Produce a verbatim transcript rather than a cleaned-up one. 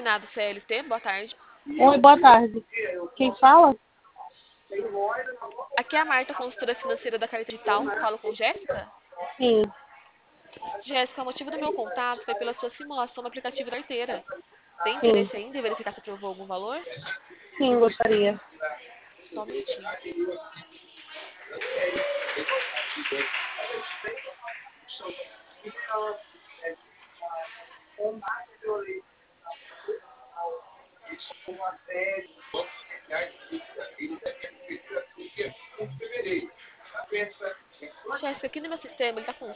Combinado, C L T, boa tarde. Oi, boa tarde. Quem fala? Aqui é a Marta, consultora financeira da Carta Digital. Falo com Jéssica. Sim, Jéssica, o motivo do meu contato foi pela sua simulação no aplicativo da carteira. Tem sim, interesse ainda em verificar se aprovou algum valor? sim, gostaria. Só um minutinho. Jéssica, aqui no meu sistema ele está com